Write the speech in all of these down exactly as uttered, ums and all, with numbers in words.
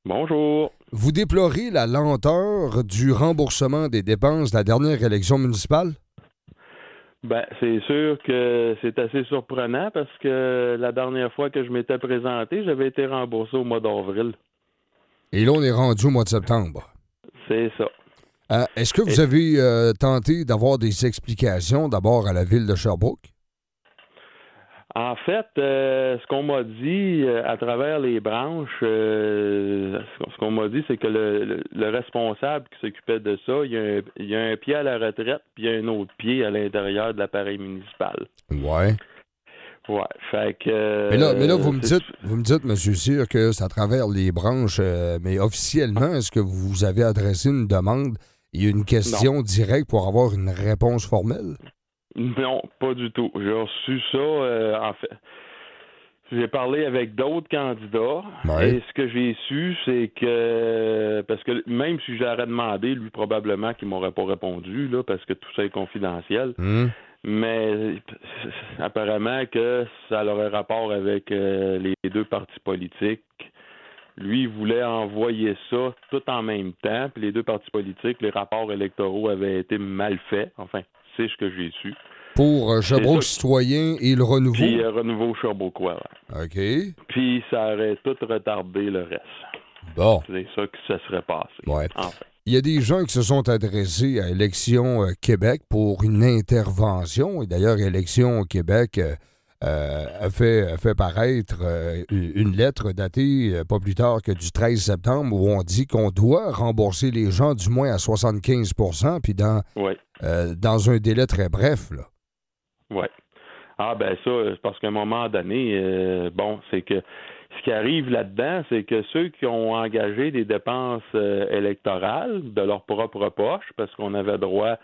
Bonjour. Vous déplorez la lenteur du remboursement des dépenses de la dernière élection municipale? Ben, c'est sûr que c'est assez surprenant parce que la dernière fois que je m'étais présenté, j'avais été remboursé au mois d'avril. Et là, on est rendu au mois de septembre. C'est ça. Euh, est-ce que vous Et, avez euh, tenté d'avoir des explications d'abord à la ville de Sherbrooke? en fait, euh, ce qu'on m'a dit euh, à travers les branches, euh, ce qu'on m'a dit, c'est que le, le, le responsable qui s'occupait de ça, il y, a un, il y a un pied à la retraite, puis il y a un autre pied à l'intérieur de l'appareil municipal. Ouais. Ouais, fait que... Mais là, mais là vous euh, me c'est- dites, vous me dites, M. Cyr, que c'est à travers les branches, euh, mais officiellement, est-ce que vous avez adressé une demande et une Non. question directe pour avoir une réponse formelle? Non, pas du tout. J'ai reçu ça, euh, en fait. J'ai parlé avec d'autres candidats Ouais. et ce que j'ai su, c'est que, parce que même si j'aurais demandé, lui probablement qu'il m'aurait pas répondu, là, parce que tout ça est confidentiel, Hum. mais apparemment que ça aurait rapport avec euh, les deux partis politiques. Lui, il voulait envoyer ça tout en même temps, puis les deux partis politiques, les rapports électoraux avaient été mal faits. Enfin, c'est ce que j'ai su. Pour euh, C'est Sherbrooke ça. Citoyen et le renouveau? Puis euh, renouveau Sherbrookeois. Ouais. OK. Puis ça aurait tout retardé le reste. Bon. C'est ça que ça serait passé. Ouais. Enfin. Il y a des gens qui se sont adressés à Élections euh, Québec pour une intervention. Et d'ailleurs, Élections Québec euh, euh, a, fait, a fait paraître euh, une lettre datée euh, pas plus tard que du treize septembre où on dit qu'on doit rembourser les gens du moins à soixante-quinze pour cent puis dans, Oui. euh, dans un délai très bref. Là. Oui. Ah ben ça, c'est parce qu'à un moment donné, euh, bon, c'est que ce qui arrive là-dedans, c'est que ceux qui ont engagé des dépenses euh, électorales de leur propre poche, parce qu'on avait droit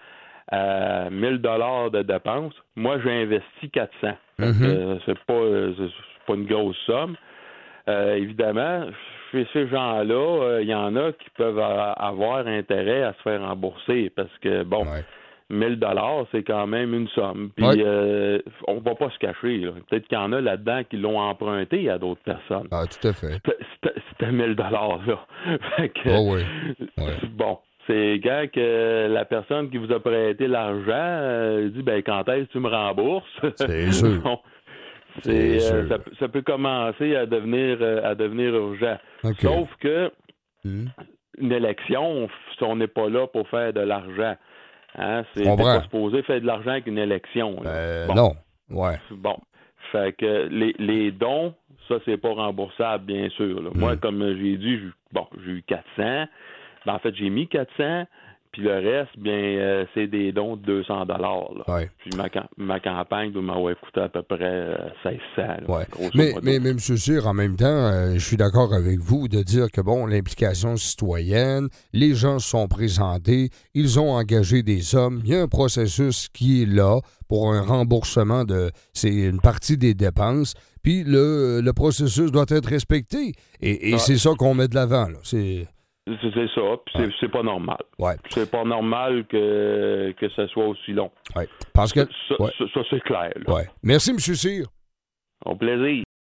à mille dollars de dépenses, moi j'ai investi quatre cents. Fait que, Mhm. euh, c'est pas euh, c'est pas une grosse somme. Euh, évidemment, chez ces gens-là, il euh, y en a qui peuvent a- avoir intérêt à se faire rembourser parce que bon. Ouais. mille dollars, c'est quand même une somme. Puis Ouais. euh, on va pas se cacher. Là. Peut-être qu'il y en a là-dedans qui l'ont emprunté à d'autres personnes. Ah, tout à fait. C'était- C'était c'était mille dollars là. Fait que, Oh oui. Ouais. bon, c'est quand que la personne qui vous a prêté l'argent euh, dit ben quand est-ce que tu me rembourses? C'est sûr. Bon, C'est c'est, euh, sûr. ça, ça peut commencer à devenir euh, à devenir urgent. OK. Sauf que Hmm. une élection, on n'est pas là pour faire de l'argent. Hein, c'est Je comprends. pas supposé faire de l'argent avec une élection. Là. Euh, bon. Non. Ouais. Bon. Fait que les, les dons, ça, c'est pas remboursable, bien sûr. Là. Mm. Moi, comme j'ai dit, j'ai, bon, j'ai eu quatre cents. Ben, en fait, j'ai mis quatre cents. Puis le reste, bien, euh, c'est des dons de deux cents dollars. Ouais. Puis ma, ma campagne doit m'avoir coûté à peu près euh, seize cents. Là, Ouais. grosso Mais, modo. mais, mais M. Cyr, en même temps, euh, je suis d'accord avec vous de dire que, bon, l'implication citoyenne, les gens se sont présentés, ils ont engagé des sommes, il y a un processus qui est là pour un remboursement de, c'est une partie des dépenses, puis le, le processus doit être respecté. Et, et Ah. c'est ça qu'on met de l'avant, là. C'est... C'est, c'est ça. Puis c'est, Ouais. c'est pas normal. Ouais. C'est pas normal que, que ce soit aussi long. Ouais. Parce que... Ça, Ouais. ça, ça, c'est clair. Là. Ouais. Merci, M. Cyr. Au plaisir.